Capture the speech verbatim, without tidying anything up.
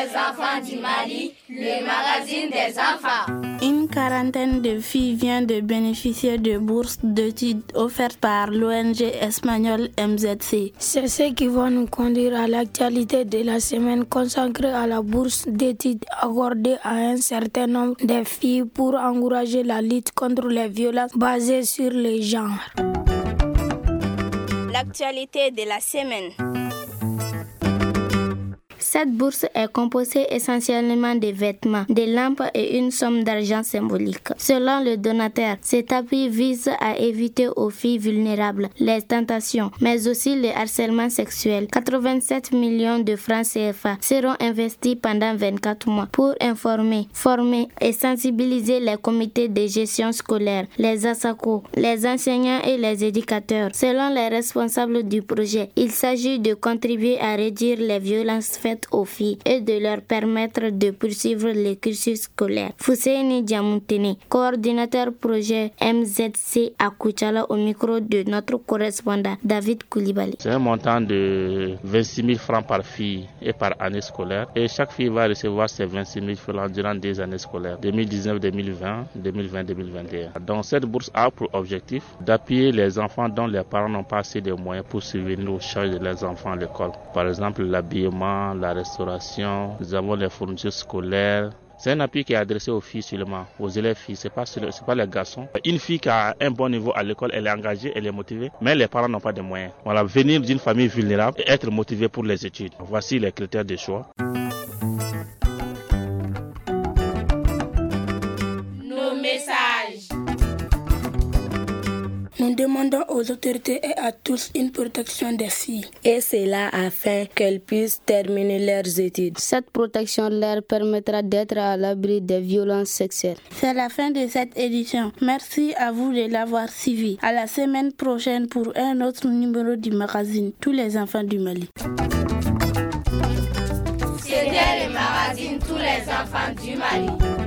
les enfants du Mali, le magazine des enfants. Une quarantaine de filles vient de bénéficier de bourses d'études offertes par l'O N G espagnole M Z C. C'est ce qui va nous conduire à l'actualité de la semaine consacrée à la bourse d'études accordée à un certain nombre de filles pour encourager la lutte contre les violences basées sur le genre. L'actualité de la semaine. Cette bourse est composée essentiellement de vêtements, de lampes et une somme d'argent symbolique. Selon le donateur, cet appui vise à éviter aux filles vulnérables les tentations, mais aussi le harcèlement sexuel. quatre-vingt-sept millions de francs C F A seront investis pendant vingt-quatre mois pour informer, former et sensibiliser les comités de gestion scolaire, les ASACO, les enseignants et les éducateurs. Selon les responsables du projet, il s'agit de contribuer à réduire les violences faites aux filles et de leur permettre de poursuivre le cursus scolaire. Fousseini Diamoutene, coordinateur projet M Z C à Koutiala, au micro de notre correspondant David Koulibaly. C'est un montant de vingt-six mille francs par fille et par année scolaire, et chaque fille va recevoir ces vingt-six mille francs durant des années scolaires deux mille dix-neuf deux mille vingt, deux mille vingt deux mille vingt et un. Donc cette bourse a pour objectif d'appuyer les enfants dont les parents n'ont pas assez de moyens pour subvenir aux charges de leurs enfants à l'école. Par exemple l'habillement, la restauration, nous avons les fournitures scolaires. C'est un appui qui est adressé aux filles seulement, aux élèves filles, c'est pas, c'est pas les garçons. Une fille qui a un bon niveau à l'école, elle est engagée, elle est motivée, mais les parents n'ont pas de moyens. Voilà, venir d'une famille vulnérable et être motivé pour les études. Voici les critères de choix. Nos messages. Nous demandons aux autorités et à tous une protection des filles. Et cela afin qu'elles puissent terminer leurs études. Cette protection leur permettra d'être à l'abri des violences sexuelles. C'est la fin de cette édition. Merci à vous de l'avoir suivi. À la semaine prochaine pour un autre numéro du magazine Tous les enfants du Mali. C'était le magazine Tous les enfants du Mali.